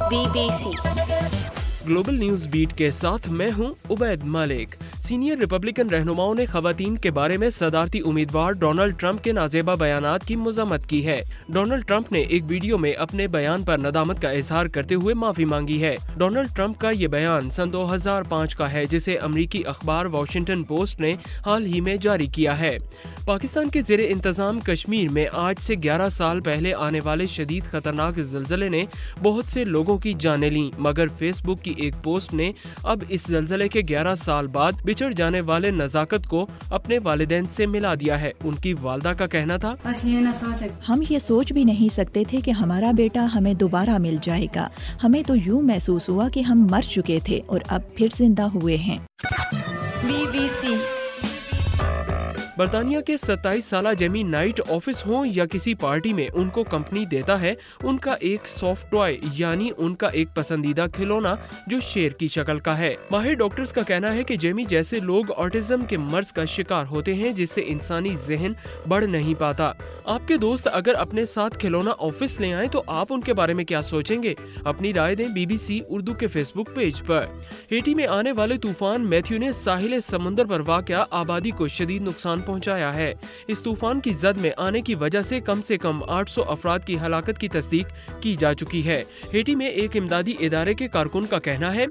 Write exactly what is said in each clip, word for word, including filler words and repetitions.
Be B C global news beat کے ساتھ میں ہوں عبید مالک۔ سینئر ریپبلکن رہنماؤں نے خواتین کے بارے میں صدارتی امیدوار ڈونلڈ ٹرمپ کے نازیبا بیانات کی مذمت کی ہے۔ ڈونلڈ ٹرمپ نے ایک ویڈیو میں اپنے بیان پر ندامت کا اظہار کرتے ہوئے معافی مانگی ہے۔ ڈونلڈ ٹرمپ کا یہ بیان سن دو ہزار پانچ کا ہے، جسے امریکی اخبار واشنگٹن پوسٹ نے حال ہی میں جاری کیا ہے۔ پاکستان کے زیر انتظام کشمیر میں آج سے گیارہ سال پہلے آنے والے شدید خطرناک زلزلے نے بہت سے لوگوں کی جانیں لیں، مگر فیس بک کی ایک پوسٹ نے اب اس زلزلے کے گیارہ سال بعد بچھڑ جانے والے نزاکت کو اپنے والدین سے ملا دیا ہے۔ ان کی والدہ کا کہنا تھا، ہم یہ سوچ بھی نہیں سکتے تھے کہ ہمارا بیٹا ہمیں دوبارہ مل جائے گا۔ ہمیں تو یوں محسوس ہوا کہ ہم مر چکے تھے اور اب پھر زندہ ہوئے ہیں۔ بی بی سی برطانیہ کے ستائیس سالہ جیمی نائٹ آفس ہوں یا کسی پارٹی میں ان کو کمپنی دیتا ہے ان کا ایک سافٹ ٹوائے، یعنی ان کا ایک پسندیدہ کھلونا جو شیر کی شکل کا ہے۔ ماہر ڈاکٹرز کا کہنا ہے کہ جیمی جیسے لوگ آٹزم کے مرض کا شکار ہوتے ہیں، جس سے انسانی ذہن بڑھ نہیں پاتا۔ آپ کے دوست اگر اپنے ساتھ کھلونا آفس لے آئیں تو آپ ان کے بارے میں کیا سوچیں گے؟ اپنی رائے دیں بی بی سی اردو کے فیس بک پیج پر۔ ہیٹی میں آنے والے طوفان میتھیو نے ساحل سمندر پر واقع آبادی کو شدید نقصان پہنچایا ہے۔ اس طوفان کی زد میں آنے کی وجہ سے کم سے کم آٹھ سو افراد کی ہلاکت کی تصدیق کی جا چکی ہے۔ ہیٹی میں ایک امدادی ادارے کے کارکن کا کہنا ہے،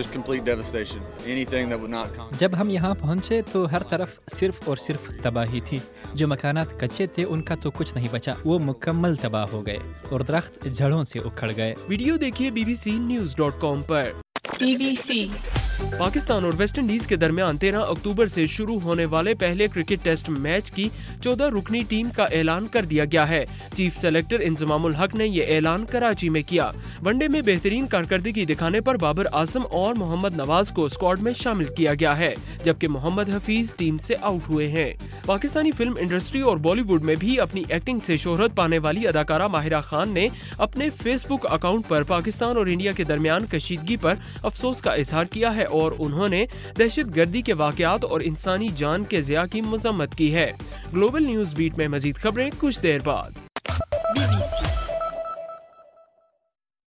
جب ہم یہاں پہنچے تو ہر طرف صرف اور صرف تباہی تھی۔ جو مکانات کچے تھے ان کا تو کچھ نہیں بچا، وہ مکمل تباہ ہو گئے اور درخت جڑوں سے اکھڑ گئے۔ ویڈیو دیکھیے B B C news dot com پر۔ بی بی سی پاکستان اور ویسٹ انڈیز کے درمیان تیرہ اکتوبر سے شروع ہونے والے پہلے کرکٹ ٹیسٹ میچ کی چودہ رکنی ٹیم کا اعلان کر دیا گیا ہے۔ چیف سلیکٹر انضمام الحق نے یہ اعلان کراچی میں کیا۔ ون ڈے میں بہترین کارکردگی دکھانے پر بابر اعظم اور محمد نواز کو اسکواڈ میں شامل کیا گیا ہے، جبکہ محمد حفیظ ٹیم سے آؤٹ ہوئے ہیں۔ پاکستانی فلم انڈسٹری اور بالی ووڈ میں بھی اپنی ایکٹنگ سے شہرت پانے والی اداکارہ ماہرہ خان نے اپنے فیس بک اکاؤنٹ پر پاکستان اور انڈیا کے درمیان کشیدگی پر افسوس کا اظہار کیا ہے اور انہوں نے دہشت گردی کے واقعات اور انسانی جان کے ضیاع کی مذمت کی ہے۔ گلوبل نیوز بیٹ میں مزید خبریں کچھ دیر بعد۔ Be B C